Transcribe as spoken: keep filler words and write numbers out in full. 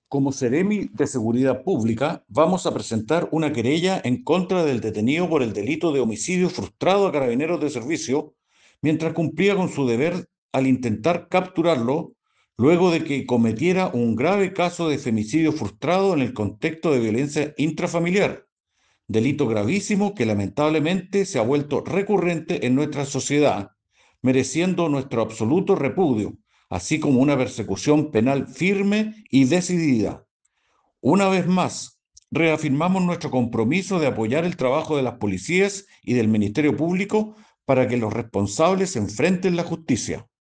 Como Seremi de Seguridad Pública, vamos a presentar una querella en contra del detenido por el delito de homicidio frustrado a carabineros de servicio mientras cumplía con su deber al intentar capturarlo luego de que cometiera un grave caso de femicidio frustrado en el contexto de violencia intrafamiliar, delito gravísimo que lamentablemente se ha vuelto recurrente en nuestra sociedad, mereciendo nuestro absoluto repudio, así como una persecución penal firme y decidida. Una vez más, reafirmamos nuestro compromiso de apoyar el trabajo de las policías y del Ministerio Público para que los responsables enfrenten la justicia.